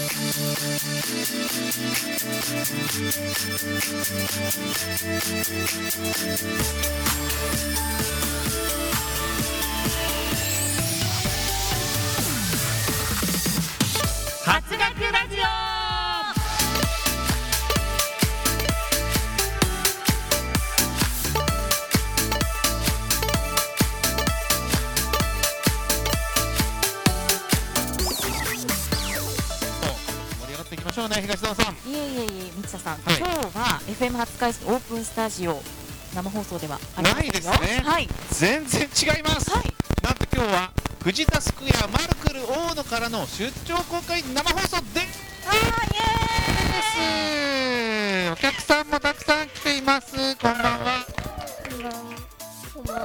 発学ラジオ。 東澤さん、 いえ三田さん、 はい、 今日は FM 初開始オープンスタジオ生放送ではありませんよ。 ないですね、 はい、 全然違います、はい、なんと今日は藤田スクエアマルクル大野からの出張公開生放送でーす。お客さんもたくさん来ています。こんばんは。 こんばんは。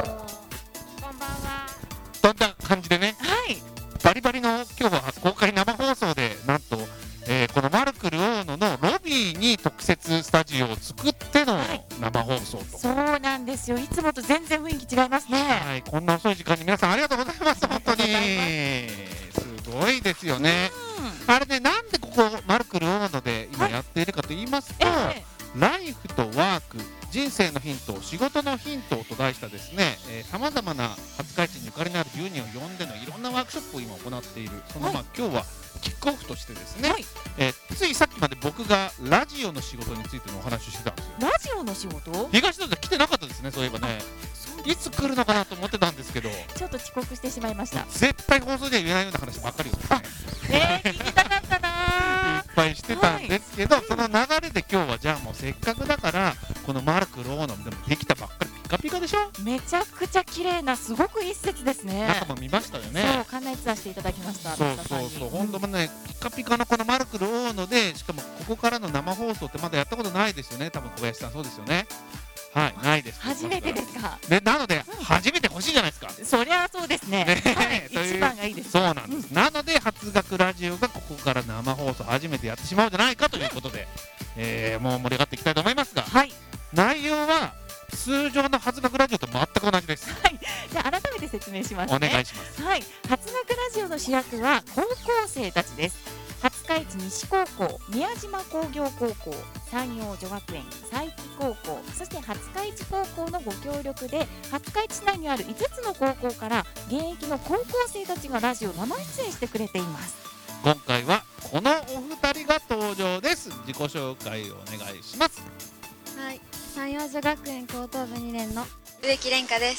どんな感じでね、 はい、 バリバリの今日は公開生放送でなんとこのマルクル大野のロビーに特設スタジオを作っての生放送と、 そうなんですよ。いつもと全然雰囲気違いますね。 はい、こんな遅い時間に皆さんありがとうございます。本当にすごいですよね。あれね、なんでここマルクル大野で今やっているかと言いますと、ライフとワーク、人生のヒント、仕事のヒントと題したですね、さまざまな廿日市にゆかりのある10人を呼んでのいろんなワークショップを今行っている。その今日はキックオフとしてですね、ついさっきまで僕がラジオの仕事についてのお話をしてたんですよ。 ラジオの仕事？ 東野で来てなかったですね、そういえばね。いつ来るのかなと思ってたんですけど、 ちょっと遅刻してしまいました。 絶対放送では言えないような話ばっかりですね。 聞きたかったな。 いっぱいしてたんですけど、その流れで今日はじゃあもうせっかくだからこのマルクル大野でもできたばっかりピカピカでしょ。 めちゃくちゃ綺麗なすごくいい施設ですね。 中も見ましたよね。 そう、館内ツアーしていただきました。 そう本当もね、ピカピカのこのマルクル大野で、しかもここからの生放送ってまだやったことないですよね。多分小林さんそうですよね。はい、ないです。 初めてですか。 ね、なので初めて欲しいじゃないですか。 そりゃそうですね。一番がいいです。 そうなんです。なので発学ラジオがここから生放送初めてやってしまうんじゃないかということで、もう盛り上がっていきたいと思いますが、内容は通常の発学ラジオと全く同じです。 じゃあ改めて説明しますね。 お願いします。 発学ラジオの主役は高校生たちです。廿日市西高校、宮島工業高校、山陽女学園、佐伯高校、そして廿日市高校のご協力で廿日市市内にある5つの高校から現役の高校生たちがラジオ生出演してくれています。 今回はこのお二人が登場です。自己紹介をお願いします。 はい、山陽女学園高等部2年の植木蓮香です。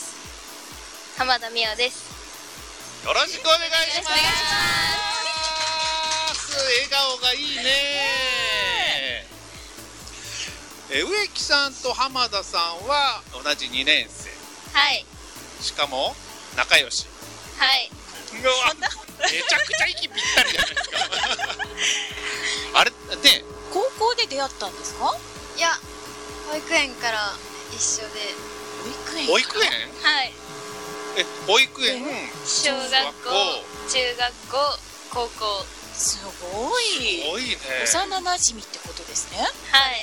浜田美代です。 よろしくお願いします。笑顔がいいね。植木さんと浜田さんは同じ2年生。 はい。 しかも仲良し。 はい。 めちゃくちゃ息ぴったりじゃないですか。あれね、 高校で出会ったんですか？ いや、保育園から一緒で。 保育園？ はい。 保育園、 小学校、中学校、高校。 すごい。 すごいね。 幼馴染ってことですね。 はい。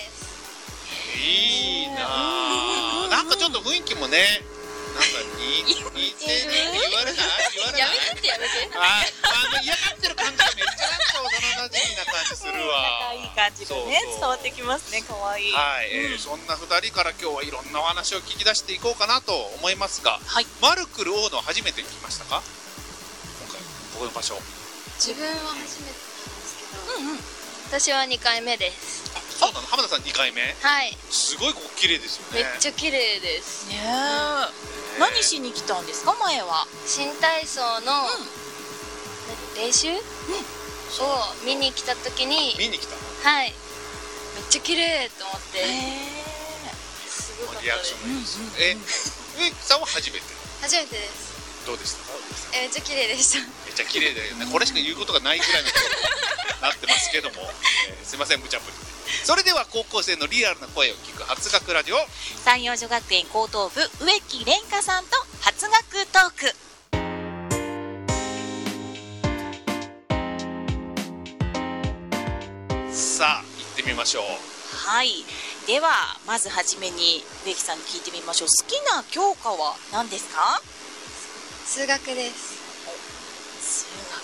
いいなあ。なんかちょっと雰囲気もね、なんか似てるって言われない？ やめてやめて。 嫌がってる感じがめっちゃなんか幼馴染な感じするわ。 仲いい感じがね、伝わってきますね。可愛い。 はい、そんな2人から今日はいろんなお話を聞き出していこうかなと思いますが、マルクル大野初めて聞きましたか？今回ここの場所。 自分は初めてなんですけど、私は2回目です。 そうなの？浜田さん2回目？ はい。 すごいここ綺麗ですよね。 めっちゃ綺麗ですね。何しに来たんですか？前は新体操の練習を見に来た時に。 見に来た？ はい。めっちゃ綺麗と思って。すごかったです。 リアクションがいいですよ。植木さんは初めて？ 初めてです。 どうでしたか？ めっちゃ綺麗でした。 めっちゃ綺麗だよね。これしか言うことがないぐらいのなってますけども、すいません無茶ぶり。それでは高校生のリアルな声を聞く発学ラジオ、 山陽女学園高等部植木蓮香さんと発学トーク。 さあ行ってみましょう。 はい、ではまずはじめに植木さんに聞いてみましょう。好きな教科は何ですか？ 数学です。 数学。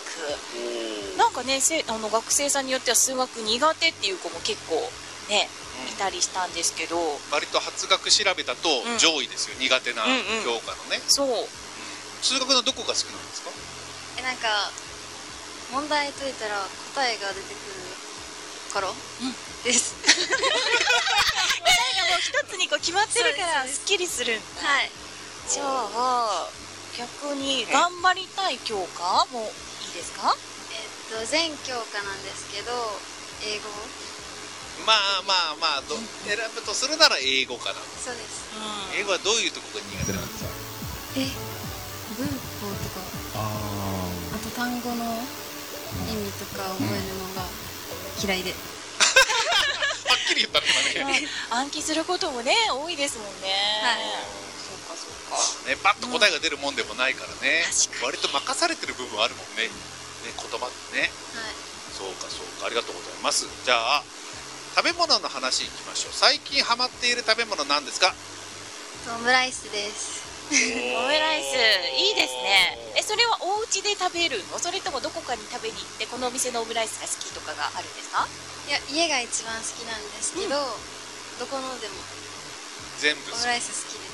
なんかね、学生さんによっては数学苦手っていう子も結構ね、いたりしたんですけど、 割と発学調べだと上位ですよ、苦手な教科のね。 そう。 数学のどこが好きなんですか？ なんか問題解いたら答えが出てくるからです。 答えがもう一つにこう決まってるからすっきりするんだ。 はい。 じゃあ逆に頑張りたい教科もいいですか？ 全教科なんですけど、英語。 まあ選ぶとするなら英語かな。 そうです。 英語はどういうところが苦手なんですか？ 文法とか、あと単語の意味とか覚えるのが嫌いで。 はっきり言ったね今ね。 暗記することもね多いですもんね。 はい。 そうか。 ね、パッと答えが出るもんでもないからね。 確かに割と任されてる部分あるもんね。言葉ってね。 はい。 そうか、ありがとうございます。じゃあ食べ物の話いきましょう。最近ハマっている食べ物なんですか？ オムライスです。 オムライスいいですね。それはお家で食べるの？それともどこかに食べに行ってこのお店のオムライスが好きとかがあるんですか？ いや、家が一番好きなんですけど、どこのでも全部オムライス好きです。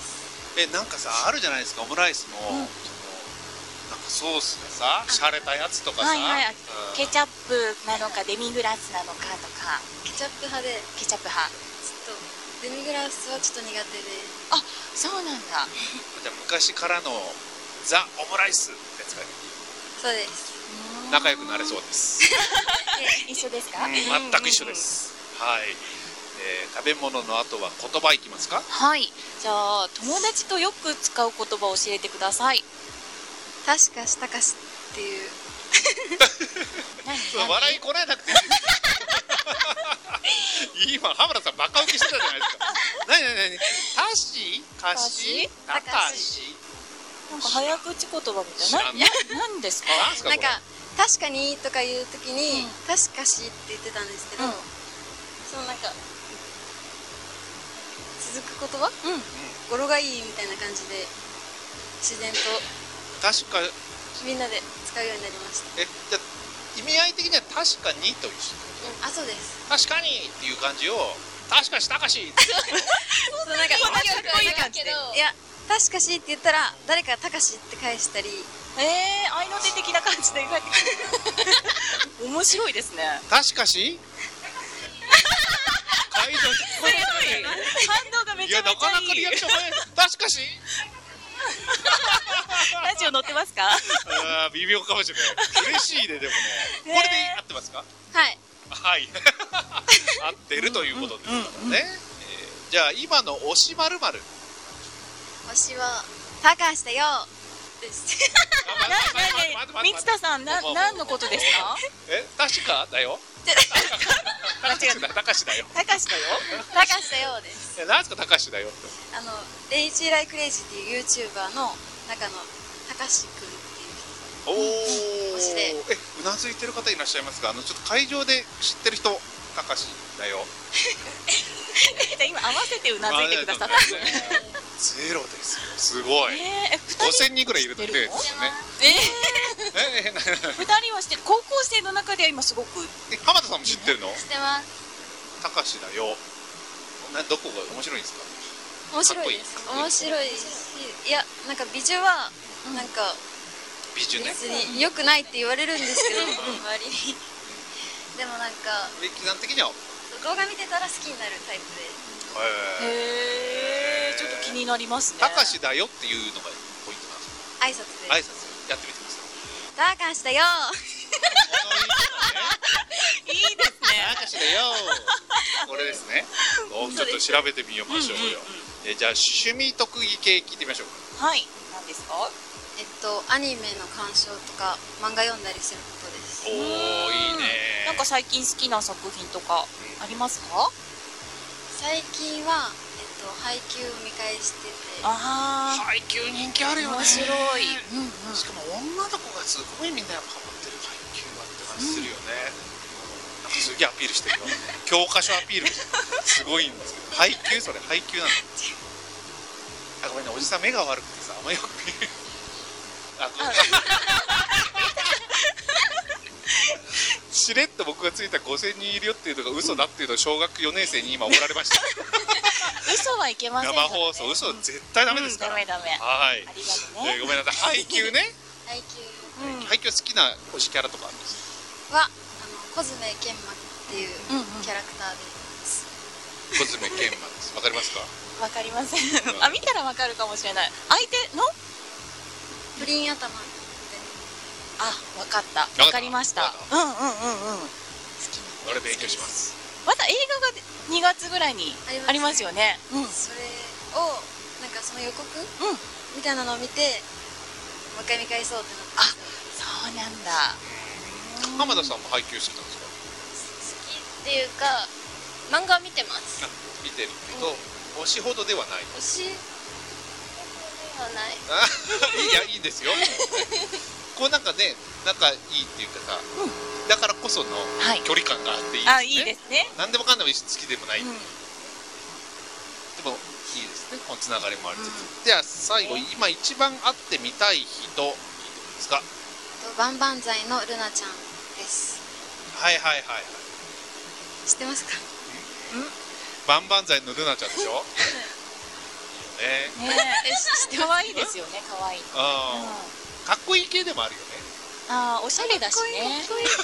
なんかさ、あるじゃないですか、オムライスの、なんかソースがさ、洒落たやつとかさ、 ケチャップなのかデミグラスなのかとか。 ケチャップ派で、 ケチャップ派。 ちょっとデミグラスはちょっと苦手で。 あ、そうなんだ。 じゃあ昔からのザ・オムライスってやつがそうです。 仲良くなれそうです。 一緒ですか？ 全く一緒です。はい。食べ物の後は言葉いきますか？ はい。じゃあ友達とよく使う言葉を教えてください。 確かしたかしっていう。 笑いこらえなくていい。今浜田さんバカ受けしてたじゃないですか。何？たしかしたかし。 なんか早口言葉みたいな。何ですか？ なんか確かにとか言うときに、確かしって言ってたんですけど、そのなんか続く言葉、語呂がいいみたいな感じで自然と確かみんなで使うようになりました。 じゃあ意味合い的には確かにと一緒。 あ、そうです。 確かにっていう感じを確かしたかし。 そうなんかかっこいい感じで。いや、確かしって言ったら誰かたかしって返したり。 愛の手的な感じで返ってくる。面白いですね。 確かし。会場聞こえない。 反応がめちゃめちゃいい。 いや、なかなかリアクション早い。確かし。 ラジオ載ってますか？ 微妙かもしれない。嬉しいね、でもね。これで合ってますか？ はい。 はい。合ってるということですからね。じゃあ今の推し〇〇。 推しはたかしだよです。 三田さん、何のことですか？ 確かだよ。たかしだよ。 たかしだよ。 たかしだよです。 何ですか、たかしだよって。 レイジーライクレイジーっていう YouTuber の中のたかしくんっていう人。推しで。 うなずいてる方いらっしゃいますか？ちょっと会場で知ってる人、たかしだよ。 今合わせてうなずいてくださった。 ゼロですよ。すごい。5000人ぐらいいるんですね。 2人は知ってる。高校生の中では今すごく。 浜田さんも知ってるの？ 知ってます。 たかしだよ。どこが面白いんですか？ 面白いです。面白いし、いや、なんか美女はなんか別に良くないって言われるんですけど、周りに。でもなんかベッキーさん的には動画見てたら好きになるタイプで。 ちょっと気になりますね。 たかしだよっていうのがポイントなんですか？挨拶やってみてください。 たかしだよ。 いいですね。 たかしだよ。これですね。ちょっと調べてみましょうよ。じゃあ趣味特技系聞いてみましょうか。 はい。何ですか？ アニメの鑑賞とか漫画読んだりすることです。 おお、いいね。 なんか最近好きな作品とかありますか？ 最近は配給を見返してて。 配給人気あるよね。 面白い。 しかも女の子がすごいみんなハマってる配給はって感じするよね。なんかすげえアピールしてるよ。教科書アピールすごいんですけど、配給それ配給なんだ。ごめんね、おじさん目が悪くてさ、あんまよく見る。 しれっと僕がついた5000人いるよっていうのが嘘だっていうのを小学4年生に今怒られました。 嘘はいけませんよね。 生放送嘘絶対ダメですから。 ダメダメ。 はい。 ありがとうね。 ごめんなさい。配給ね。 配給配給好きな推しキャラとかあるんですはコズメ研磨っていうキャラクターです。 コズメ研磨です。わかりますか？ わかりません。あ、見たらわかるかもしれない。相手のプリン頭。 あ、わかった。わかりました。うんうんうんうん。好きな。 これ勉強します。 また映画が2月ぐらいにありますよね。 それをなんかその予告みたいなのを見てもう一回見返そうってなって。 あ、そうなんだ。 浜田さんも配給好きなんですか？ 好きっていうか漫画見てます。 見てるけど推しほどではない。 推しほどではない。 いや、いいですよ。こうなんかね、仲いいっていうかさ、だからこその距離感があっていいですね。 あ、いいですね。 何でもかんでも好きでもない。でもいいですね。このつながりもありつつ。じゃあ最後、今一番会ってみたい人聞いてもいいですか？ バンバンザイのルナちゃんです。 はいはいはい。 知ってますか？ バンバンザイのルナちゃんでしょ？いいよね。 可愛いですよね。可愛い。 かっこいい系でもあるよね。 ああ、おしゃれだしね。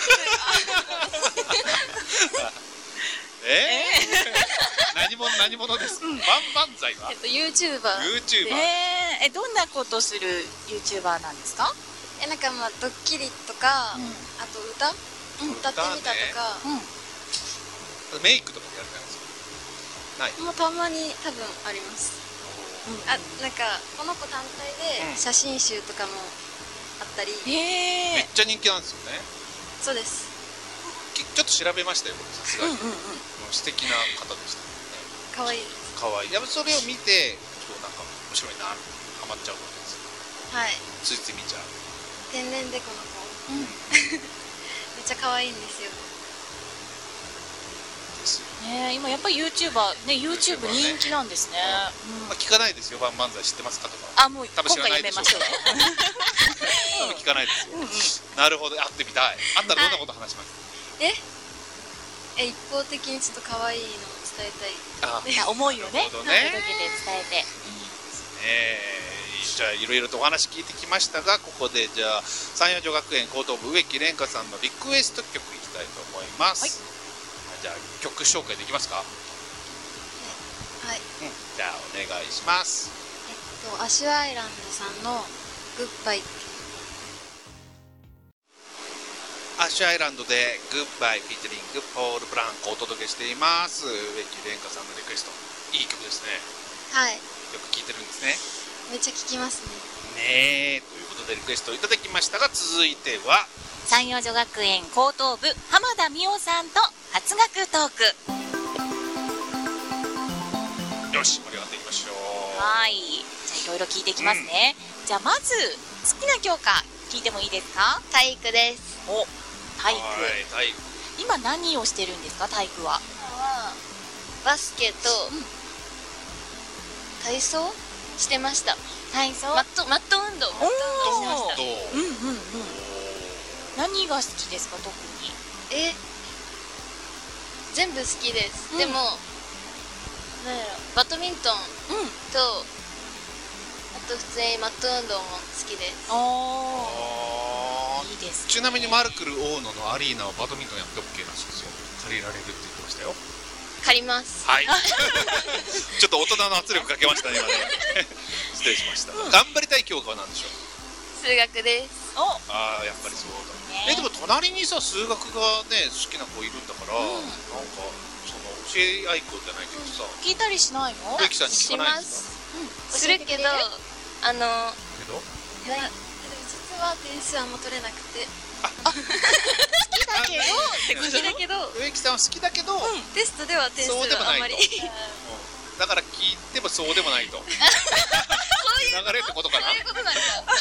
何者ですか？バンバンザイは YouTuber。 どんなことする YouTuber なんですか？ なんかまあドッキリとか、あと歌ってみたとか、 メイクとかもやるじゃないですか。ない。 もうたまに多分あります。なんかこの子単体で写真集とかもあったり。 めっちゃ人気なんですよね。 そうです。 ちょっと調べましたよ、僕さすがに。素敵な方でしたね。 可愛い。 可愛い。やっぱそれを見て、なんか面白いな、ハマっちゃうわけですよ。 はい。 ついつい見ちゃう。 天然でこの子。めっちゃ可愛いんですよ。 今やっぱり YouTuber ね、YouTube 人気なんですね。 聞かないですよ、バンバンザイ知ってますかとか。 あ、もう多分知らないでしょう。多分聞かないですよ。なるほど、会ってみたい。会ったらどんなこと話します？ 一方的にちょっと可愛いのを伝えたい。 思いをね、 届けて伝えて。 じゃあいろいろとお話聞いてきましたが、ここでじゃあ山陽女学園高等部植木蓮香さんのリクエスト曲いきたいと思います。じゃあ曲紹介できますか？はい。じゃあお願いします。 アシュアイランドさんのグッバイ。 アッシュアイランドでグッバイフィーチャリングポール・ブランコをお届けしています。植木蓮香さんのリクエスト、いい曲ですね。 はい。 よく聴いてるんですね。 めっちゃ聴きますね。 ねえ、ということでリクエストをいただきましたが、続いては山陽女学園高等部浜田美桜さんと初学トーク。 よし、盛り上がっていきましょう。 はい、じゃあいろいろ聞いていきますね。じゃあまず好きな教科聞いてもいいですか？ 体育です。 お、体育。 体育。 今何をしてるんですか？体育は。 バスケと体操してました。 体操。 マット運動。してました。 何が好きですか？特に。 全部好きです。でもなんやろ、バドミントンとあと普通にマット運動も好きです。 いいですね。 ちなみにマルクル大野のアリーナはバドミントンやって OK らしいですよ。借りられるって言ってましたよ。 借ります。 はい。ちょっと大人の圧力かけましたね今ね。失礼しました。頑張りたい教科は何でしょう？ 数学です。 ああ、やっぱりそうだ。でも隣にさ、数学がね好きな子いるんだから、なんかその教え合いっ子じゃないけどさ、 聞いたりしないの？ 植木さんに聞かないですか？ するけど、実は点数あんま取れなくて。 好きだけどってこと？ 好きだけど、 植木さんは好きだけど、 テストでは点数はあんまり。 だから聞いてもそうでもないと。流れってことかな。 そういうことなんだ。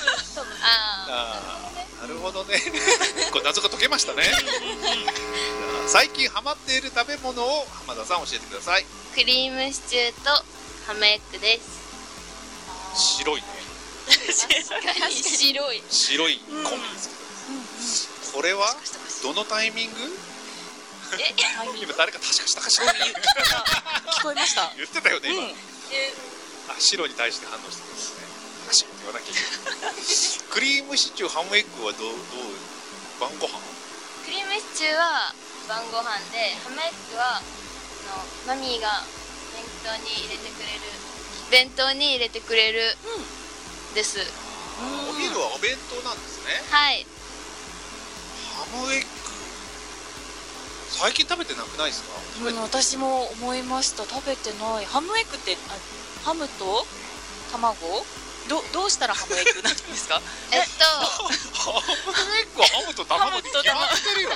なるほどね。これ謎が解けましたね。最近ハマっている食べ物を浜田さん教えてください。 クリームシチューとハムエッグです。 白いね。 確かに白い。 白いコンビですけど。これは？ どのタイミング？今誰か確かしたかしら聞こえました。 言ってたよね今。白に対して反応してますね。確かに言わなきゃいけない。クリームシチューハムエッグはどう晩ご飯？ クリームシチューは晩ご飯で、ハムエッグはマミーが弁当に入れてくれるです。 お昼はお弁当なんですね。 はい。 ハムエッグ最近食べてなくないですか？ 私も思いました。食べてない。ハムエッグってハムと卵？どうしたらハムエッグなんですか？ ハムエッグはハムと卵に決まってるよね。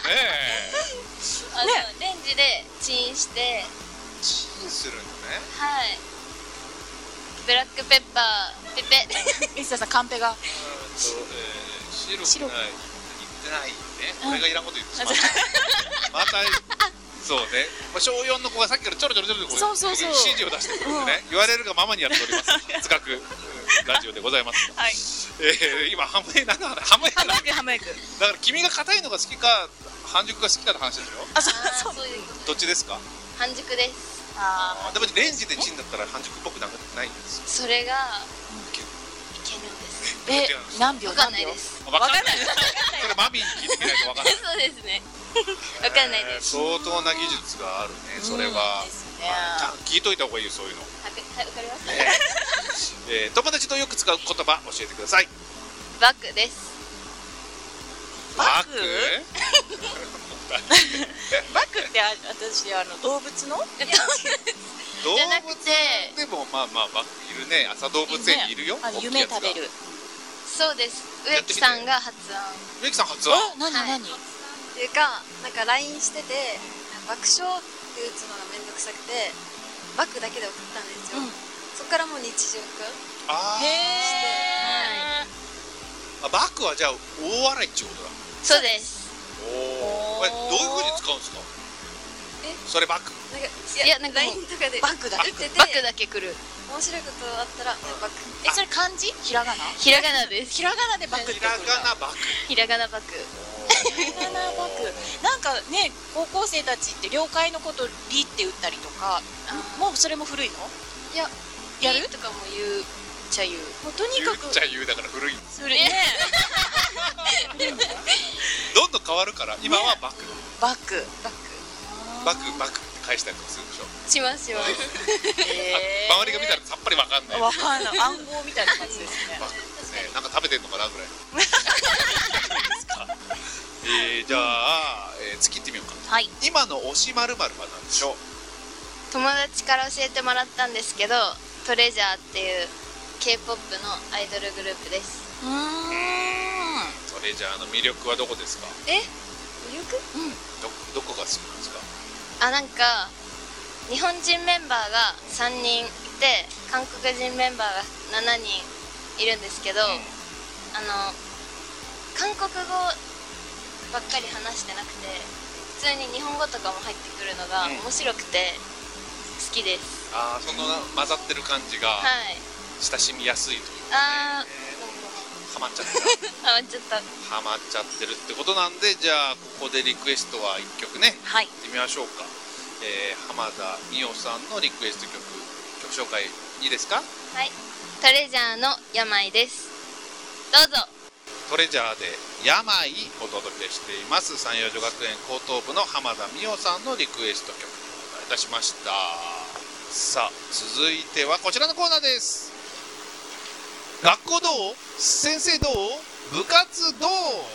レンジでチンしてチンするんだね。 はい。ブラックペッパーペペ石田さんカンペが白くない言ってないね。俺がいらんこと言ってしまったまたそうね、小4の子がさっきからちょろちょろ指示を出してくるんでね、言われるがままにやっております。塚くラジオでございます。 はい。 今ハムエッグだから君が硬いのが好きか半熟が好きかの話でしょ。 そういうどっちですか？ 半熟です。 でもレンジでチンだったら半熟っぽくないんですよ。 それがいけるんです。 何秒？ わかんないです。 わかんない。それマミーに聞いてみないとわかんない。 そうですね。わかんないです。 相当な技術があるね。それは聞いといた方がいいよ、そういうの。 わかります。 友達とよく使う言葉教えてください。 バクです。 バク？ バクって私動物の？ 動物でもまあバクいるね。朝動物園にいるよ。 夢食べる。 そうです。植木さんが発案。 植木さん発案？ 何？ っていうか、なんか LINE してて爆笑って打つのがめんどくさくてバクだけで送ったんですよ。そっからもう日常化してバクはじゃあ大笑いってことだ。 そうです。 どういう風に使うんですか？それバク？ いやなんか LINE とかでバクだ打っててバクだけ来る。 面白いことあったらバク。 それ漢字？ひらがな？ ひらがなです。 ひらがなでバクってことだ。 ひらがなバク。 なんかね、高校生たちって了解のことリって打ったりとか、もうそれも古いの？ いや、 やるとかも言うちゃ言う。 もうとにかく言うだから古いんです。 古いね。 どんどん変わるから今はバクって返したりとかするでしょ。 します。 周りが見たらさっぱりわかんない。 暗号みたいな感じですね。 バクね、なんか食べてんのかなぐらい。じゃあ、次行ってみようか。 はい。 今の推し○○は何でしょう？ 友達から教えてもらったんですけど、トレジャーっていう K-POP のアイドルグループです。 トレジャーの魅力はどこですか？ 魅力？ どこが好きなんですか？ なんか日本人メンバーが3人いて、韓国人メンバーが7人いるんですけど、韓国語ばっかり話してなくて、普通に日本語とかも入ってくるのが面白くて好きです。 その混ざってる感じが親しみやすいというかね。ハマっちゃってるってことなんで、じゃあここでリクエストは1曲ね、いってみましょうか。浜田美桜さんのリクエスト曲紹介いいですか？ はい。トレジャーの病です。どうぞ。 トレジャーで病お届けしています。山陽女学園高等部の浜田美桜さんのリクエスト曲お願いいたしました。さあ続いてはこちらのコーナーです。学校どう？先生どう？部活どう？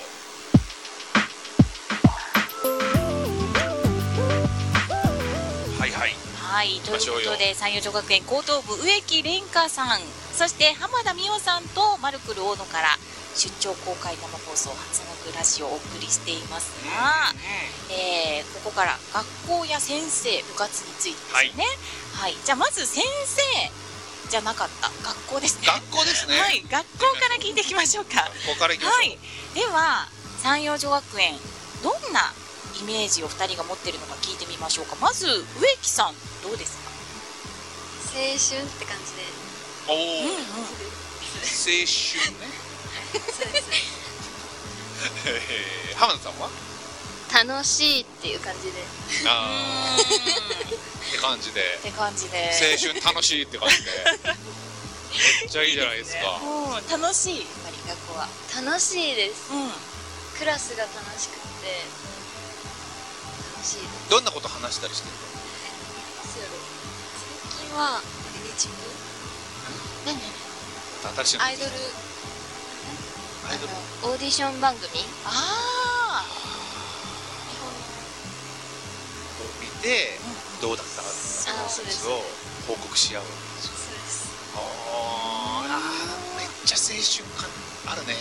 はい、ということで山陽女学園高等部植木蓮香さん、そして浜田美桜さんとマルクル大野から出張公開生放送発学ラジオをお送りしていますが、ここから学校や先生部活についてですね。はい、じゃあまず先生じゃなかった学校ですね。 学校ですね。 はい、学校から聞いていきましょうか。 学校からいきましょう。 はい、では山陽女学園どんなイメージを2人が持っているのか聞いてみましょうか。まず植木さんどうですか？ 青春って感じで。 青春ね。 そうです。 浜田さんは？ 楽しいっていう感じで。 って感じで。 って感じで。 青春楽しいって感じで。めっちゃいいじゃないですか。 楽しい。マリ学校は。 楽しいです。クラスが楽しくて楽しいです。 どんなこと話したりしてるの？ 最近は新しいのアイドルオーディション番組見てどうだったかっていうのを報告し合う。 そうです。 めっちゃ青春感あるね。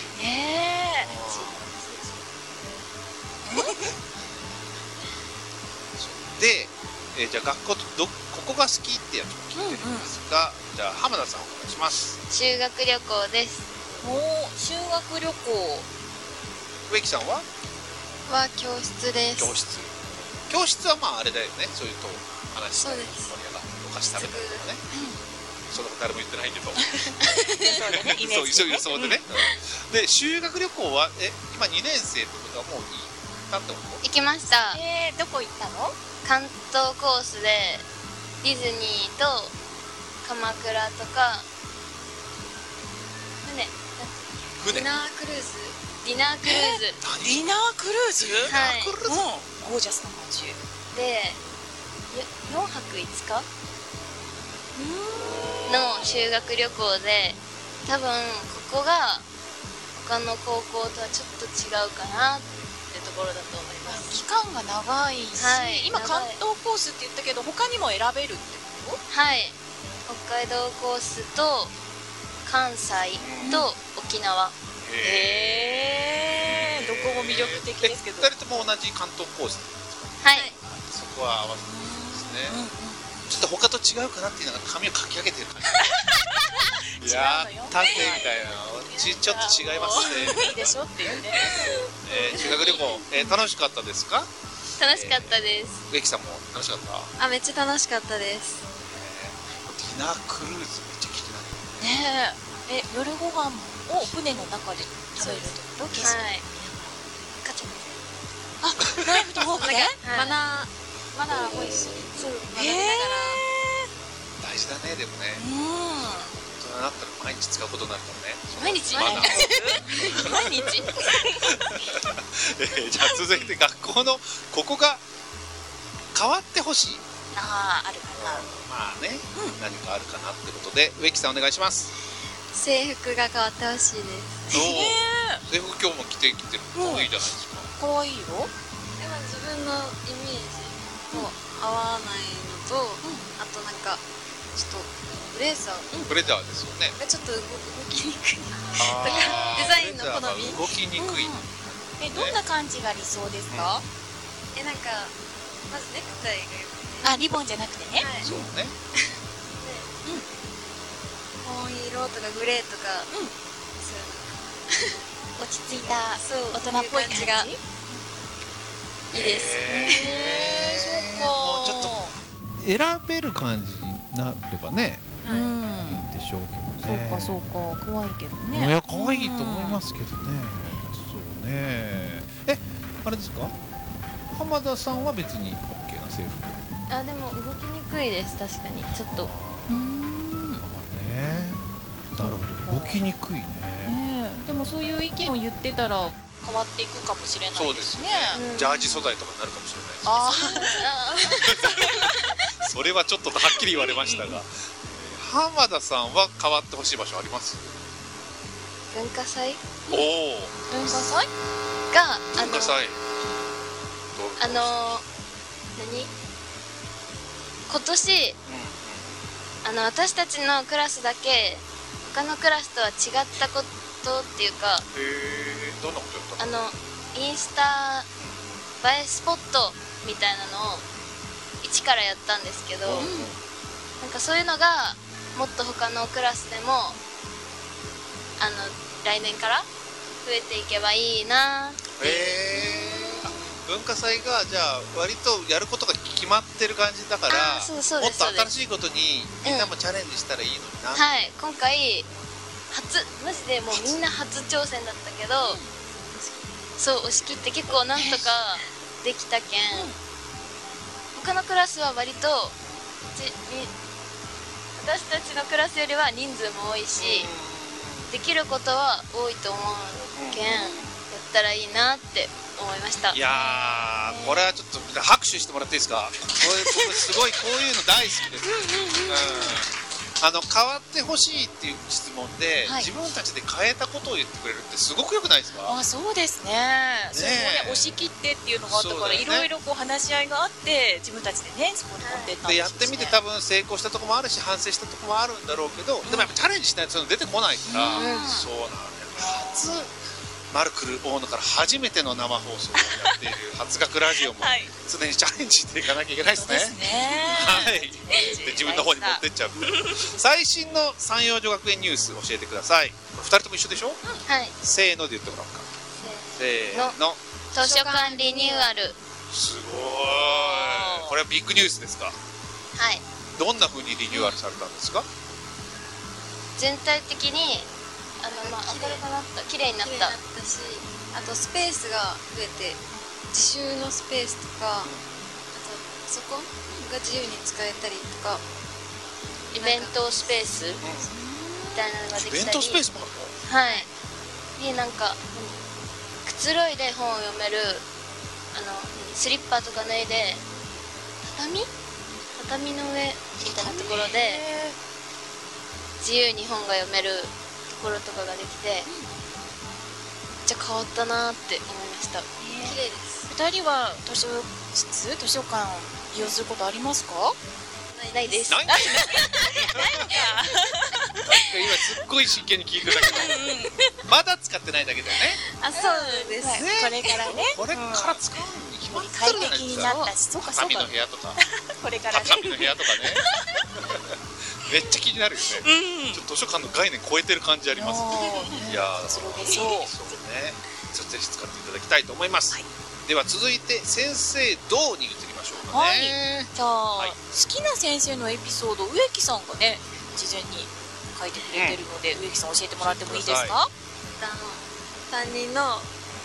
で、じゃあ学校ここが好きってやつを聞いてるんですが、じゃあ浜田さんお願いします。 修学旅行です。 修学旅行。 植木さんは教室です。 教室はまああれだよね、そういうと話したり盛り上がってお菓子食べたりとかね。そんなこと誰も言ってないけどそうでね。で修学旅行は今2年生ってことはもう行ったってこと？ 行きました。 どこ行ったの？ 関東コースでディズニーと鎌倉とかディナークルーズ。はい。 ゴージャスな感じで4泊5日の修学旅行で、多分ここが他の高校とはちょっと違うかなってところだと思います。 期間が長いし、今関東コースって言ったけど他にも選べるってこと？ はい、北海道コースと関西と沖縄。 どこも魅力的ですけど。 2人とも同じ関東コースですか？ はい。 そこは合わせてるんですね。ちょっと他と違うかなっていうのが髪をかき上げてる感じ。いやー、縦みたいな。ちょっと違いますね。 いいでしょっていうね。 修学旅行、楽しかったですか？ 楽しかったです。 植木さんも楽しかった？ めっちゃ楽しかったです。 ディナークルーズめっちゃ気になるね。夜ご飯を船の中で食べるってこと？ はい。 ナイフとフォークで？ マナー美味しい。そう。学びながら。 大事だね、でもね。大人になったら毎日使うことになるからね。 毎日？毎日？ じゃあ続いて学校のここが変わってほしい。 あるかな。 まあね、何かあるかなってことで植木さんお願いします。 制服が変わってほしいです。 制服今日も着てる。可愛いじゃないですか。 可愛いよ。 でも自分のイメージと合わないのと、あとなんかちょっとブレザーですよね。 ちょっと動きにくいとかデザインの好み。 動きにくい。 どんな感じが理想ですか？ なんかまずネクタイがよくて。 リボンじゃなくてね。 そうね。 紺色とかグレーとか、 落ち着いた大人っぽい感じがいいです。 もうちょっと選べる感じになればね、いいんでしょうけどね。 そうか可愛いけどね。 いや可愛いと思いますけどね。そうね。あれですか？浜田さんは別に OK な制服？ でも動きにくいです。確かにちょっと。 なるほど、動きにくいね。 でもそういう意見を言ってたら変わっていくかもしれないですね。 そうですね。ジャージ素材とかになるかもしれないです。それはちょっとはっきり言われましたが、浜田さんは変わってほしい場所あります？ 文化祭？ 文化祭？ が文化祭。 今年私たちのクラスだけ他のクラスとは違ったことっていうか、 どんなことやったの？ インスタ映えスポットみたいなのを一からやったんですけど、なんかそういうのがもっと他のクラスでも来年から増えていけばいいな。 文化祭がじゃあ割とやることが決まってる感じだから、もっと新しいことにみんなもチャレンジしたらいいのにな。 はい、今回マジでもうみんな初挑戦だったけど、そう押し切って結構なんとかできたけん、他のクラスは割と私たちのクラスよりは人数も多いし、できることは多いと思うけん、やったらいいなって思いました。 いやー、これはちょっと拍手してもらっていいですか。僕すごいこういうの大好きです。変わってほしいっていう質問で、自分たちで変えたことを言ってくれるってすごく良くないですか。 そうですね。それもね、押し切ってっていうのがあったから、いろいろこう話し合いがあって自分たちでね、そこに持ってったんですね。 でやってみて多分成功したところもあるし、反省したところもあるんだろうけど、でもやっぱチャレンジしないとそういうの出てこないから、そうなんだよ。初マルクル大野から初めての生放送をやっている初学ラジオも常にチャレンジしていかなきゃいけないですね。はい。で自分の方に持ってっちゃう。最新の山陽女学園ニュース教えてください。2人とも一緒でしょ。 はい。 せーので言ってもらおうか。せーの。 図書館リニューアル。 すごい。これはビッグニュースですか。 はい。 どんな風にリニューアルされたんですか。 全体的に綺麗になったし、あとスペースが増えて、自習のスペースとか、あとそこが自由に使えたりとか、イベントスペースみたいなのができたり。イベントスペースもあるの？はい。になんかくつろいで本を読める、スリッパとか脱いで畳の上みたいなところで自由に本が読めるところとかができて、めっちゃ変わったなって思いました。綺麗です。 2人は図書館を利用することありますか？ ないです。 ないのか。今すっごい真剣に聞いてたけど、まだ使ってないだけだよね。 そうです。 これからね。 これから使うに決まってるじゃないですか。 快適になったし、そうかそうか。 畳の部屋とか。 これからね。 畳の部屋とかね。めっちゃ気になるよね。ちょっと図書館の概念超えてる感じありますね。いやー、そうね。ちょっとぜひ使っていただきたいと思います。では続いて先生どうに移りましょうかね。 じゃあ好きな先生のエピソード、植木さんがね事前に書いてくれてるので、植木さん教えてもらってもいいですか？ 担任の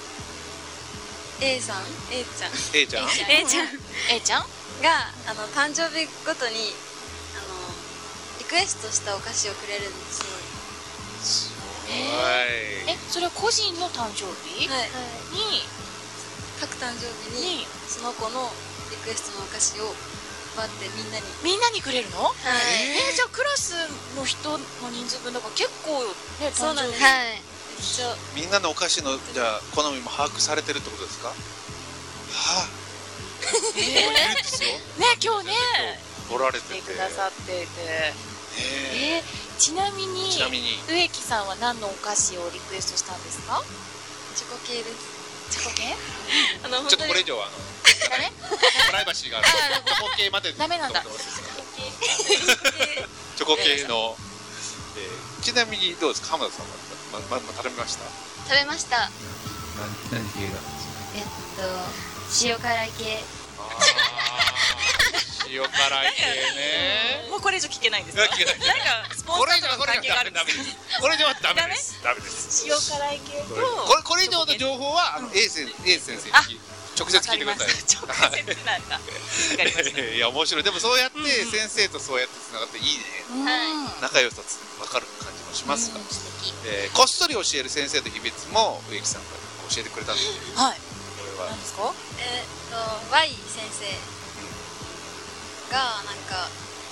A ちゃんが誕生日ごとにリクエストしたお菓子をくれるんですよ。 すごい。 それは個人の誕生日に、 各誕生日にその子のリクエストのお菓子を配ってみんなにくれるの？じゃあクラスの人の人数分だから結構ね、誕生日。 みんなのお菓子のじゃあ好みも把握されてるってことですか？いるんですよ。 ね、今日ねおられててくださってて。ちなみに植木さんは何のお菓子をリクエストしたんですか？ チョコ系です。 チョコ系？ ちょっとこれ以上はプライバシーがある。チョコ系までダメなんだ。 チョコ系の。ちなみにどうですか、浜田さんは食べました？ 食べました。 何系なんですか？ 塩辛い系。 塩辛い系ね。 もうこれ以上聞けないんですか？ 聞けない。 なんかスポンサーとの関係があるんです。 これ以上はダメです。ダメです。 塩辛い系とこれ以上の情報はA 先生に直接聞いてください。 直接なんだ。わかりました。 いや面白い。でもそうやって先生とそうやってつながっていいね。仲良さ分かる感じもしますが、こっそり教える先生の秘密も植木さんが教えてくれたんです。 はい。 これは何ですか ？Y 先生がなんか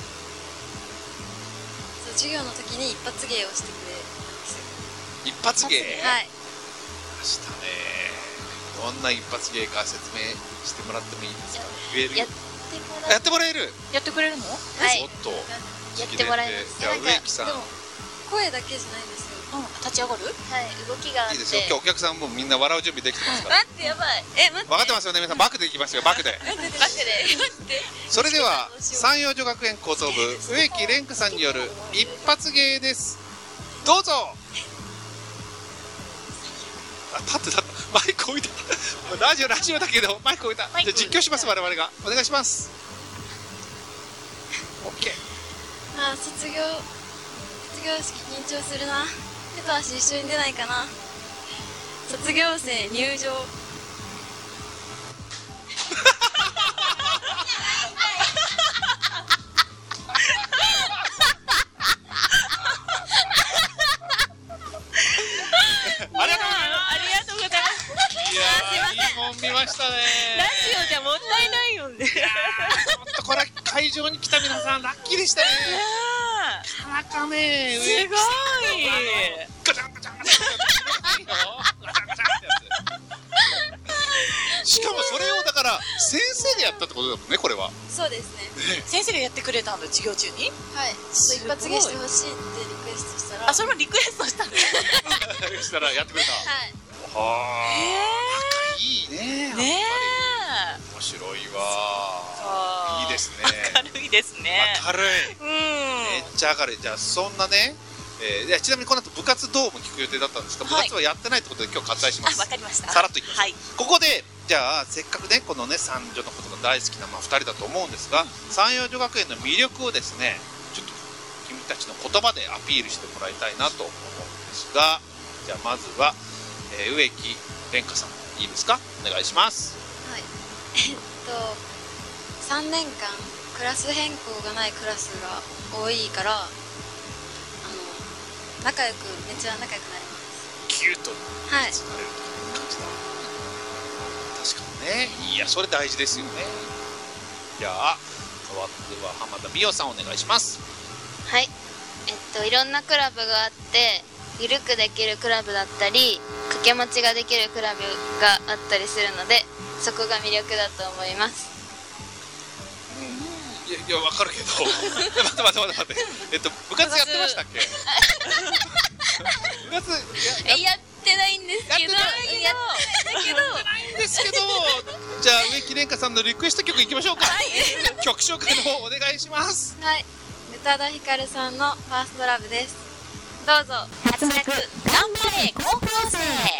授業の時に一発芸をしてくれたんですよ。 一発芸？ はい。 ましたね。どんな一発芸か説明してもらってもいいですか？言える？やってもらえる？ やってくれるの？ はい。 おっと。 やってもらいます。 じゃあ植木さん。 でも声だけじゃないんですよ。 立ち上がる？ はい。動きがあって。 いいですよ。今日お客さんもみんな笑う準備できてますから。 待ってやばい。待って。 分かってますよね皆さん。バックでいきますよ。バックで。それでは山陽女学園高等部植木蓮香さんによる一発芸です。どうぞ。立ってマイク置いた。ラジオだけどマイク置いた。じゃあ実況します我々が。お願いします。オッケー。 卒業式緊張するな。手と足一緒に出ないかな。卒業生入場。 ありがとうございます。 ありがとうございます。 いやー、いいもん見ましたね。 ラジオじゃもったいないよね。 ほんとこれ会場に来た皆さんラッキーでしたね。なかなかね、 すごい。 ガチャンガチャンガチャンガチャンガチャンってやつ。しかもそれをだから先生でやったってことだもんね、これは。 そうですね。 先生がやってくれたんだ、授業中に。 はい。一発芸してほしいってリクエストしたら。 あ、それもリクエストしたんだ。 したらやってくれた。 はい。 はあ。いいね。 ねえ。 面白いわ。いいですね。 明るいですね。 明るい。めっちゃ明るい。じゃあそんなね。ちなみにこの後部活どうも聞く予定だったんですが、部活はやってないってことで今日割愛します。 わかりました。 さらっといきましょう。ここでじゃあせっかくねこのね三女のことが大好きな2人だと思うんですが、山陽女学園の魅力をですねちょっと君たちの言葉でアピールしてもらいたいなと思うんですが、じゃあまずは植木蓮香さんいいですか、お願いします。 はい。3年間クラス変更がないクラスが多いからめっちゃ仲良くなります。 キュートになれるという感じだ。確かにね。いや、それ大事ですよね。じゃあ代わっては浜田美代さんお願いします。 はい。いろんなクラブがあってゆるくできるクラブだったり掛け持ちができるクラブがあったりするので、そこが魅力だと思います。 いやわかるけど待って、部活やってましたっけ？部活やってないんですけどじゃあ植木蓮香さんのリクエスト曲いきましょうか。曲紹介の方お願いします。 はい、宇多田ヒカルさんのファーストラブです。どうぞ。 発学頑張れ高校生。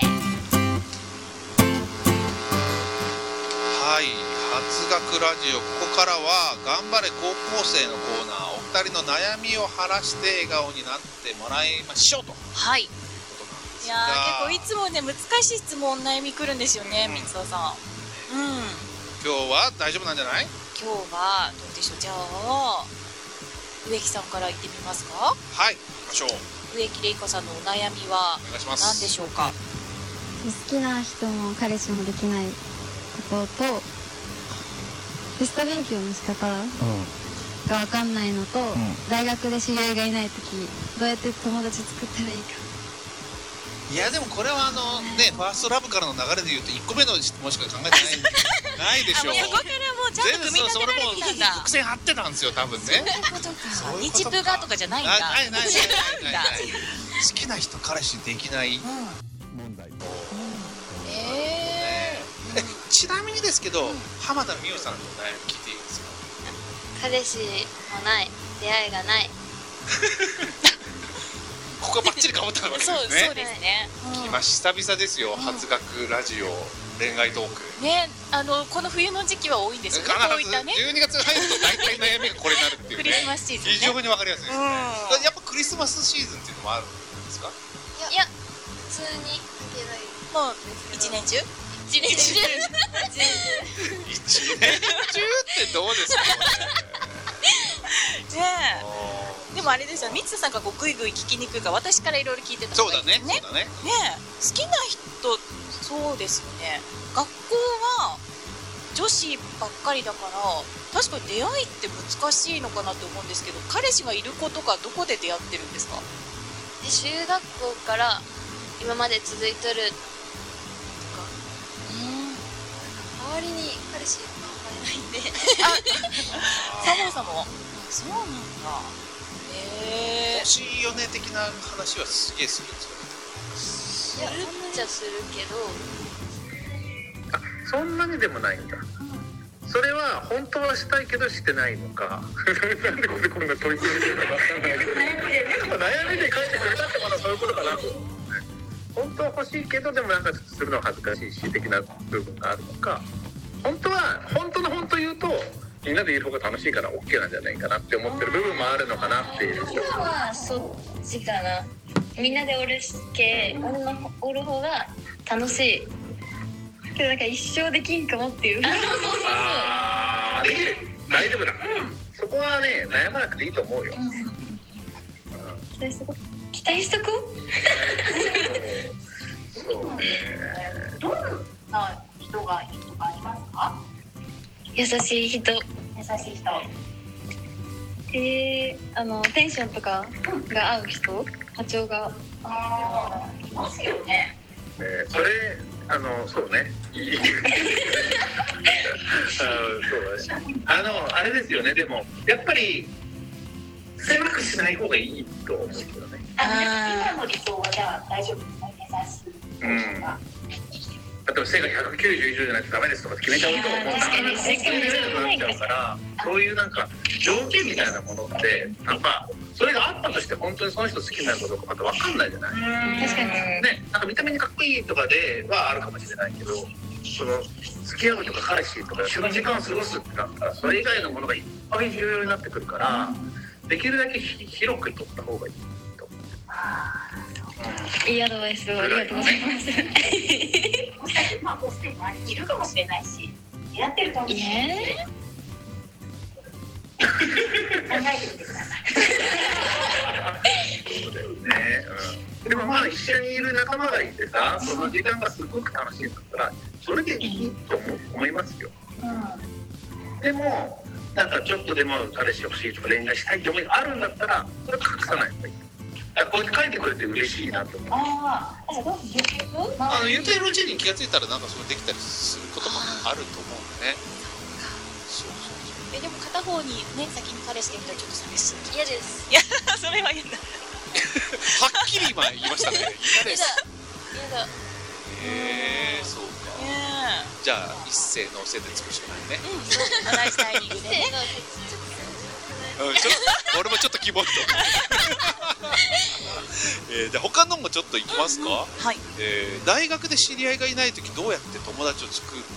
はい、発学ラジオ、ここからは頑張れ高校生のコーナー、お二人の悩みを晴らして笑顔になってもらいましょうと。 はい。 いうことなんですいが、 や結構いつもね難しい質問悩み来るんですよね、三田さん。 今日は大丈夫なんじゃない？ 今日はどうでしょう。じゃあ植木さんから言ってみますか。 はい、行きましょう。 植木玲香さんのお悩みは何でしょうか。 好きな人も彼氏もできないことと、テスト勉強の仕方が分かんないのと、大学で知り合いがいないときどうやって友達作ったらいいか。 いやでもこれはね、ファーストラブからの流れで言うと1個目の質問しか考えてないでしょう。 そこからもうちゃんと組み立てられてきたんだ。 伏線張ってたんですよ多分ね。 そういうことか。日プガとかじゃないんだ。 ない好きな人彼氏できない問題。ちなみにですけど、浜田美代さんの悩み聞いていいですか？ 彼氏もない、出会いがない。 ここはバッチリ被ったわけですね。 そうですね。 今久々ですよ、発学ラジオ恋愛トークね。この冬の時期は多いんですよね。こういったね。 12月入ると大体悩みがこれになるっていうね。 クリスマスシーズンね。 非常にわかりやすいですね。やっぱクリスマスシーズンっていうのもあるんですか？ いや普通に関係ない。 もう一年中？一年中ってどうですかね。でもあれですよ、三田さんがこうグイグイ聞きにくいから私からいろいろ聞いてた方がいいですね。 そうだね。 好きな人、そうですよね。学校は女子ばっかりだから確かに出会いって難しいのかなと思うんですけど、彼氏がいる子とかどこで出会ってるんですか？ 中学校から今まで続いとるとか。周りに彼氏があんまりないんで。 そもそもそうなんだ。 欲しいよね的な話はすげえするんですか？ するっちゃするけど、 そんなにでもないんだ。それは本当はしたいけどしてないのか。なんでこんな問い詰めてるのか分かんないけど、悩みで書いてくれたってまだそういうことかなと思う。本当は欲しいけどでもなんかするのは恥ずかしいし的な部分があるのか、本当は本当の本当言うとみんなでいる方が楽しいから OK なんじゃないかなって思ってる部分もあるのかなっていう。 今はそっちかな。みんなでおる方が楽しいけどなんか一生できんかもっていう。 ああ、できる、大丈夫だ、そこはね悩まなくていいと思うよ。 期待しとこう。 な人がいいとかありますか？ 優しい人。 優しい人。 テンションとかが合う人、波長が。 いますよね。 それそうね。あれですよね。でもやっぱり狭くしない方がいいと思うけどね。 今の理想はじゃあ大丈夫ですね。優しい人が。 あと背が190以上じゃないとダメですとか決めちゃうともうなかなか本当にレベルになっちゃうから、そういうなんか条件みたいなものってそれがあったとして本当にその人好きになるかどうかまた分かんないじゃない。 確かにね、なんか見た目にかっこいいとかではあるかもしれないけど、その付き合うとか彼氏とか一緒の時間を過ごすってなったらそれ以外のものがいっぱい重要になってくるから、できるだけ広く取った方がいいと思う。 いいアドバイスをありがとうございます。 まあもうすでにいるかもしれないし、やってるかもしれないし。考えてみてください。 そうだよね。でもまあ一緒にいる仲間がいてさ、その時間がすごく楽しいんだったらそれでいいと思いますよ。でもなんかちょっとでも彼氏欲しいとか恋愛したいって思いがあるんだったらそれは隠さない方がいい。こうやって書いてくれて嬉しいなと思う。 言ってるうちに気がついたらなんかそれできたりすることもあると思うんでね。 でも片方にね先に彼氏できたらちょっと寂しい。 嫌です。 いやそれは嫌だ。 はっきり今言いましたね。嫌です。 嫌だ。 そうか。じゃあ一斉のせでつくしかないね。 同じタイミングでね。 俺もちょっとキモいと思う。じゃあ他のもちょっといきますか。 はい。 大学で知り合いがいないときどうやって友達を作るの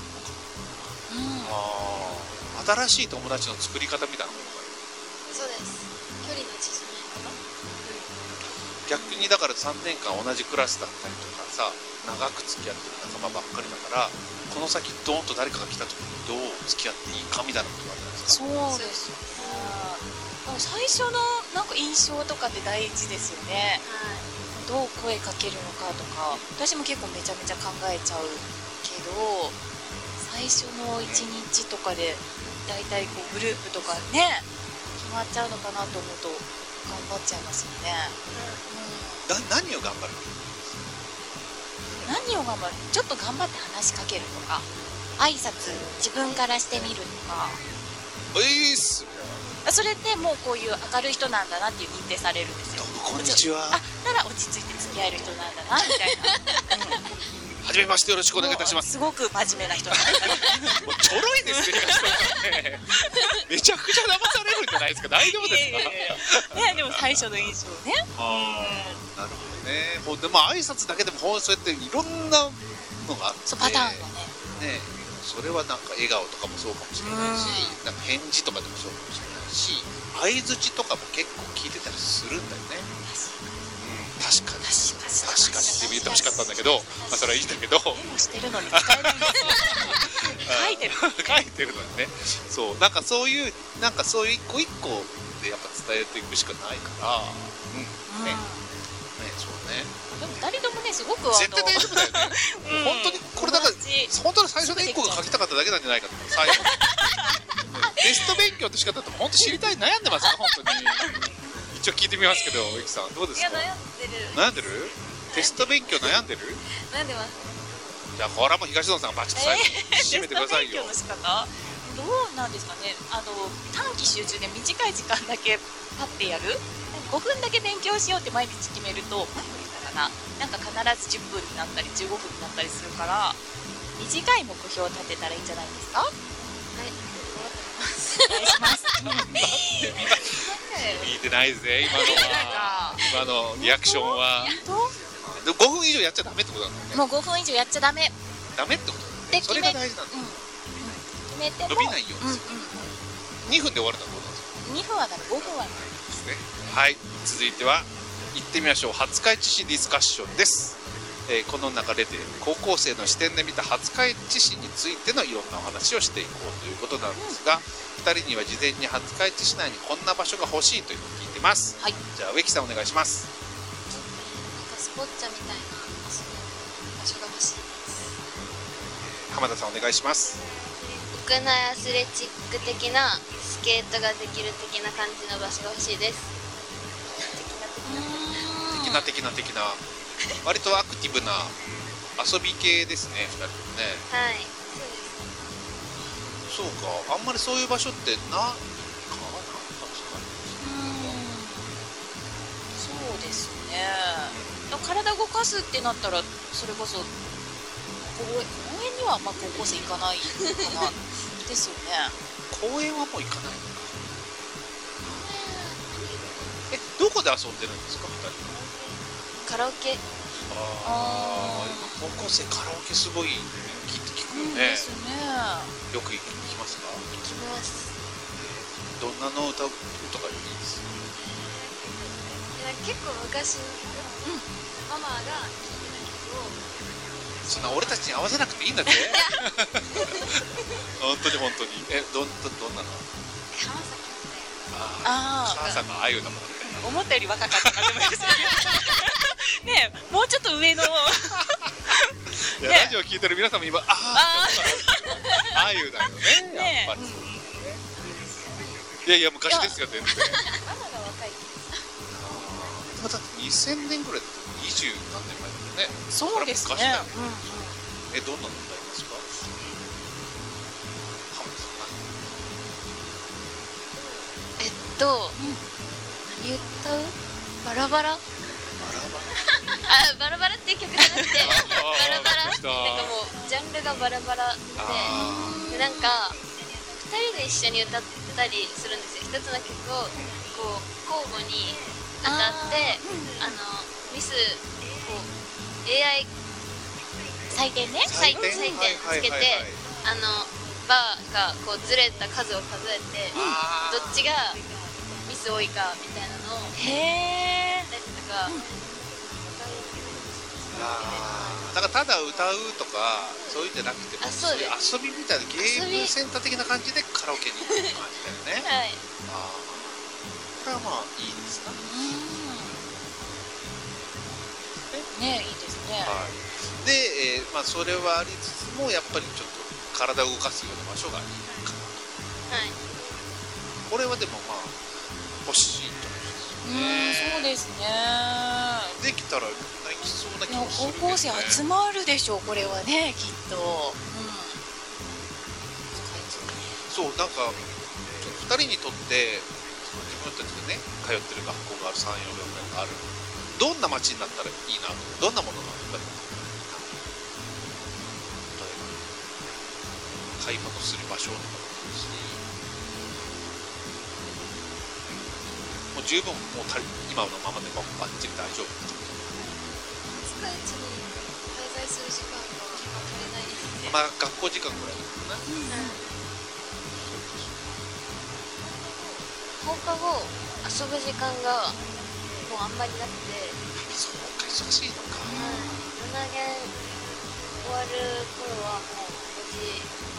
か。新しい友達の作り方みたいなものがある。 そうです。距離の縮め方。 逆にだから3年間同じクラスだったりとかさ、長く付き合ってる仲間ばっかりだからこの先ドーンと誰かが来た時にどう付き合っていいかみたいなことがあるじゃないですか。 そうですよね。最初のなんか印象とかって大事ですよね。どう声かけるのかとか、私も結構めちゃめちゃ考えちゃうけど、最初の1日とかでだいたいこうグループとかね決まっちゃうのかなと思うと頑張っちゃいますよね。 何を頑張る？ 何を頑張る？ちょっと頑張って話しかけるとか、挨拶自分からしてみるとか。それでもうこういう明るい人なんだなっていう認定されるんですよ。 こんにちは。 なら落ち着いて付き合える人なんだなみたいな。 はじめまして、よろしくお願いいたします。 すごく真面目な人なんだな。 もうちょろいですね、ね。めちゃくちゃ騙されるんじゃないですか。大丈夫ですか？ ね、でも最初の印象ね。 なるほどね。でも挨拶だけでもそうやっていろんなのがあって、 そうパターンがね。 それはなんか笑顔とかもそうかもしれないし、なんか返事とかでもそうかもしれないし、相槌とかも結構聞いてたりするんだよね。確かにって言ってほしかったんだけど、まあそれはいいんだけど。 してるのに使えないんですよ。書いてるのにね。そうなんかそういう一個一個でやっぱ伝えていくしかないから。そうね。 でも2人ともねすごく絶対大丈夫だよね。本当にこれだから本当に最初の1個が書きたかっただけなんじゃないかと。最後テスト勉強って仕方って本当知りたい、悩んでますか本当に。一応聞いてみますけど、ゆきさんどうですか？悩んでる？テスト勉強悩んでる？ 悩んでます。 じゃあこれはもう東野さんバチッと最後締めてくださいよ。 テスト勉強の仕方どうなんですかね。短期集中で短い時間だけパッてやる。5分だけ勉強しようって毎日決めると無理だかな。なんか必ず10分になったり15分になったりするから、短い目標を立てたらいいんじゃないですか？はい、お願いします。 見てないぜ今のリアクションは。5分以上やっちゃダメってことなんだよね。 もう5分以上やっちゃダメってことだね。それが大事なんだよ。 決めても伸びないようにする。2分で終わるのはどうなんですか？ 2分はダメ、5分はダメですね。はい、続いては行ってみましょう。廿日市市ディスカッションです。この流れで高校生の視点で見た廿日市市についてのいろんなお話をしていこうということなんですが、2人には事前に廿日市市内にこんな場所が欲しいというのを聞いてます。はい、じゃあ植木さんお願いします。 なんかスポッチャみたいな場所が欲しいです。 浜田さんお願いします。 屋内アスレチック的なスケートができる的な感じの場所が欲しいです。 的な割とアクティブな遊び系ですね、2人ともね。 はい、 そうか、あんまりそういう場所ってそうですね。体動かすってなったら、それこそ公園には高校生行かないかなですよね。 公園はもう行かないのか。どこで遊んでるんですか、2人？ カラオケ。 高校生カラオケすごい聞くよね。 ですね。 よく行きますか？ 行きます。 どんなの歌うとかいいです？ 結構昔、ママが聴いてた曲を。 そんな俺たちに合わせなくていいんだって。本当に。どんなの？川坂あゆだもんね。 思ったより若かったなって思いますね。もうちょっと上のラジオ聞いてる皆さんも今あゆだよね。やっぱりいや昔ですよ全然。 ママが若い。 だって2000年ぐらいだと20何年前だよね。 そうですね。 どんなの歌いますか？ 何歌う？バラバラバラバラっていう曲じゃなくてバラバラなんかもうジャンルがバラバラで、なんか2人で一緒に歌ったりするんですよ。一つの曲をこう交互に歌ってミスこう AI 採点ね。 採点つけてバーがこうずれた数を数えてどっちがミス多いかみたいなのをやったりとか。 だからただ歌うとかそういうんじゃなくてもそういう遊びみたいなゲームセンター的な感じでカラオケに行く感じだよね。はい。これはまあいいですかね。いいですね。 はい。で、それはありつつもやっぱりちょっと体を動かすような場所がいいかな。はい。これはでも欲しいと思うんですよね。 そうですね。 できたらできそうな気もするけどね。 高校生集まるでしょう、これはね、きっと。 そう、なんか2人にとって自分たちでね通ってる学校がある3、4学年がある。どんな街になったらいいなと、どんなものがやっぱり買い物する場所とかもあるし、もう十分もう今のままでもバッチリ大丈夫って感じ。 世界一に滞在する時間が足りないですね。 学校時間ぐらいだよね。 放課後遊ぶ時間がもうあんまりなくて。 そうか、忙しいのか。 夜投げ終わる頃はもう4時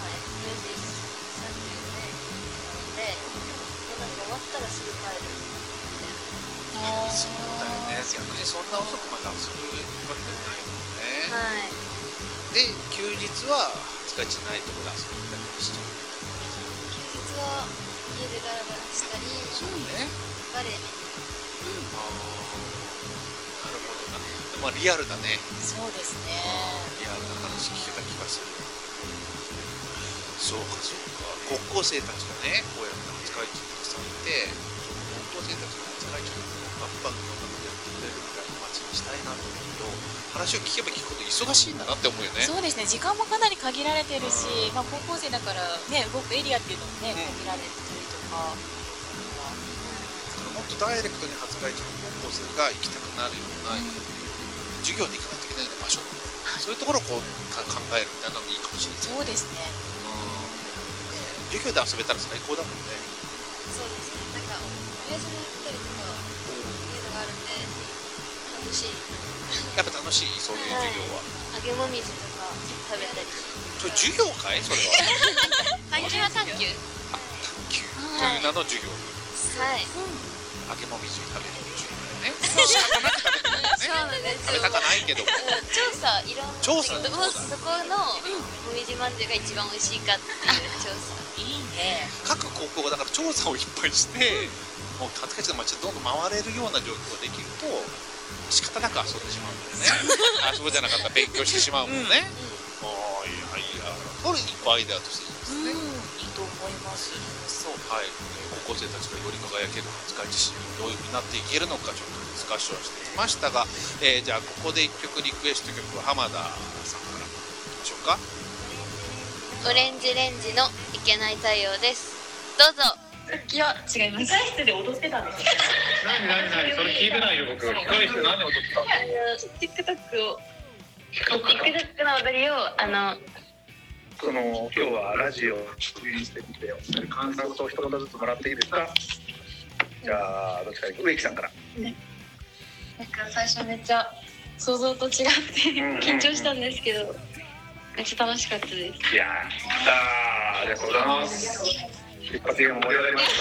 30分でなんか終わったらすぐ帰るみたいな。 そうだよね。逆にそんな遅くまで遊ぶわけじゃないもんね。はい。で休日は使い地ないところで遊んだりしてる。 休日は家でガラガラしたり、そうね。バレエ見てる。 なるほどな。リアルだね。 そうですね。 リアルな話聞けた気がする。そうかそうか。高校生たちがね、こうやって廿日市にたくさんいて、高校生たちが廿日市にバンバンの中でやってくれるみたいな街にしたいなと思うと、話を聞けば聞くほど忙しいんだなって思うよね。 そうですね。時間もかなり限られてるし、高校生だからね、動くエリアっていうのもね、限られてたりとか。 もっとダイレクトに廿日市の高校生が行きたくなるような、授業で行かないといけないような場所、そういうところをこう考えるみたいなのもいいかもしれない。 そうですね。 授業で遊べたら最高だもんね。 そうですね。なんか親父もやったりとかいうのがあるんで楽しい。 やっぱ楽しい、そういう授業は。 揚げもみじとか食べたり。 授業かいそれは。 探究は探究。 探究という名の授業。 はい。 揚げもみじ食べる授業だよね。仕方なく食べてるよね。 ね。 そうなんです食べたかないけども。 調査いろんな調査どこのもみじまんじゅうが一番美味しいかっていう調査。 いいね。 各高校がだから調査をいっぱいして、もう廿日市の街をどんどん回れるような状況ができると仕方なく遊んでしまうんだよね。遊ぶじゃなかったら勉強してしまうもんね。いや、これ一個アイデアとしていいですね。 いいと思います。そう。 はい。高校生たちがより輝ける廿日市市にどういう風になっていけるのかちょっとディスカッションしてきましたが、じゃあここで一曲リクエスト曲は浜田さんからいきましょうか。 オレンジレンジのいけない太陽です。どうぞ。 さっきは違います。控室で踊ってたんですよ。 何それ聞いてないよ僕。控室で何で踊ってたの ？TikTok を。 TikTok の踊りをその今日はラジオをしてみて感想と一言ずつもらっていいですか？じゃあどっちか植木さんから。 なんか最初めっちゃ想像と違って緊張したんですけどめっちゃ楽しかったです。 いやありがとうございます。一発芸も盛り上がりました。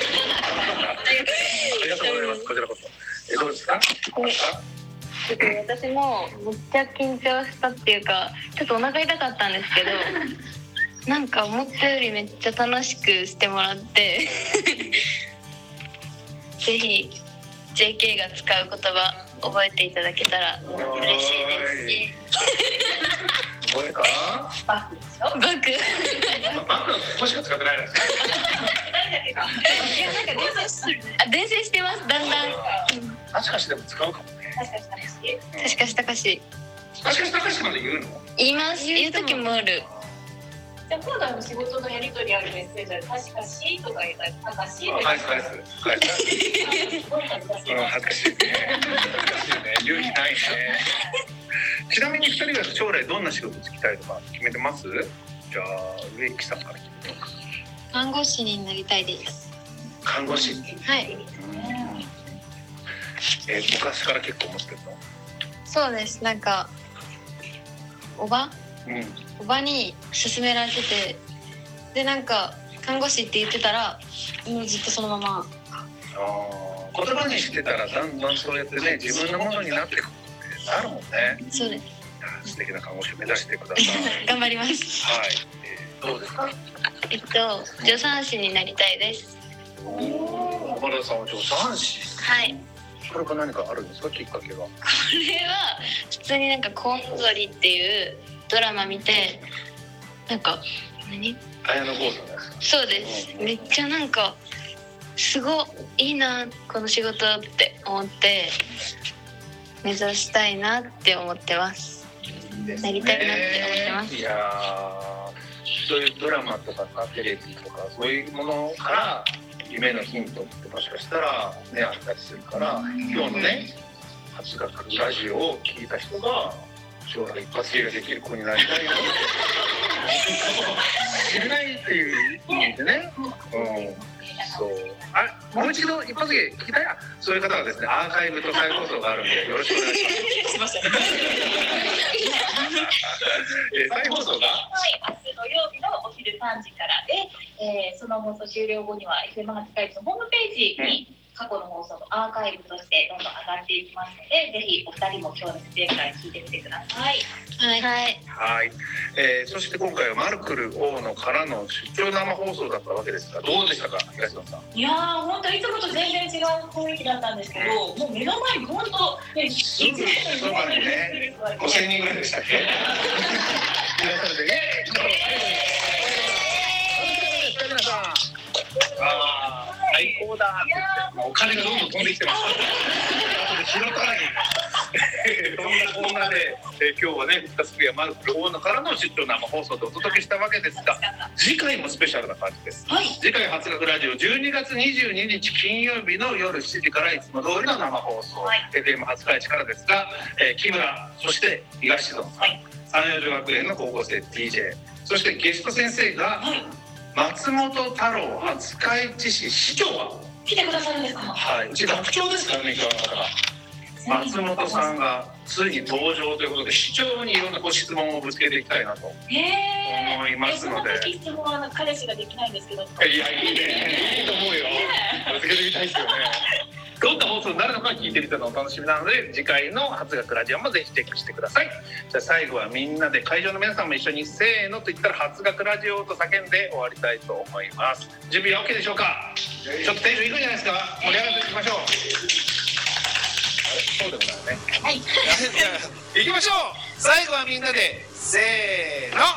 ありがとうございます。こちらこそ。どうですか？ 私もめっちゃ緊張したっていうかちょっとお腹痛かったんですけどなんか思ったよりめっちゃ楽しくしてもらってぜひ JK が使う言葉覚えていただけたら嬉しいです。 覚えた？ バッグでしょ？ バッグここしか使ってないです。 伝染してます。だんだん確かしでも使うかもね。 確かしたかしまで言うの？ 言います。言う時もある。 じゃあ今度仕事のやり取りあるメッセージは確かしとか言ったらたかし返す恥ずかしいね勇気ないね。ちなみに2人が将来どんな仕事つきたいとか決めてます？じゃあ植木さんから聞いてみようか。 看護師になりたいです。 看護師？ はい。 昔から結構思ってるの？ そうです。なんかおばに勧められててでなんか看護師って言ってたらもうずっとそのまま言葉にしてたらだんだんそうやってね自分のものになっていくってなるもんね。 そうです。 素敵な看護師を目指してください。 頑張ります。 はい。どうですか？ 助産師になりたいです。 浜田さんは助産師？ はい。 これは何かあるんですか？きっかけは？これは普通になんかコウノトリっていうドラマ見てなんか綾野剛さんですか？ そうです。めっちゃなんかすごいいなこの仕事って思って目指したいなって思ってます。なりたいなって思ってます。 いやそういうドラマとかテレビとかそういうものから夢のヒントってもしかしたらねあったりするから今日のね初学ラジオを聞いた人が将来一発芸ができる子になりたいな知れないっていう意味でね。そうもう一度一発芸聞きたい。そういう方はですねアーカイブと再放送があるんでよろしくお願いします。再放送が明日土曜日のお昼3時からで、その放送終了後には FM 廿日市のホームページに過去の放送のアーカイブとしてどんどん上がっていきますので、ぜひお二人も今日の出演会聞いてみてください。 はい。そして今回はマルクル大野からの出張生放送だったわけですが、どうでしたか、東野さん。 いやー、本当いつもと全然違う雰囲気だったんですけど、もう目の前に本当ね、 すぐそばにね、5000人ぐらいでしたっけ。皆さんで皆さん、最高だって、お金がどんどん飛んできてます。後で拾ったらいい。そんなこんなで、今日はね、2つ目はマルクル大野からの出張生放送でお届けしたわけですが、次回もスペシャルな感じです。次回初学ラジオ12月22日金曜日の夜7時からいつも通りの生放送、FM 廿日市からですが、木村、そして東野さん、三葉女学園の高校生 DJ、そしてゲスト先生が松本太郎廿日市市市長が来てくださるんですか。 はい、うち学長ですからね、今日の方が。松本さんがついに登場ということで、市長にいろんなご質問をぶつけていきたいなと思いますので。 その時質問は彼氏ができないんですけど。 いや、いいね、いいと思うよ。ぶつけてみたいですよね。どんな放放送になるのか聞いてみたのお楽しみなので、次回の初学ラジオもぜひチェックしてください。じゃあ最後はみんなで、会場の皆さんも一緒にせーのと言ったら初学ラジオと叫んで終わりたいと思います。準備は OK でしょうか？ちょっとテンションいくんじゃないですか？盛り上がっていきましょう。そうでもないね。はい。行きましょう。最後はみんなでせーの。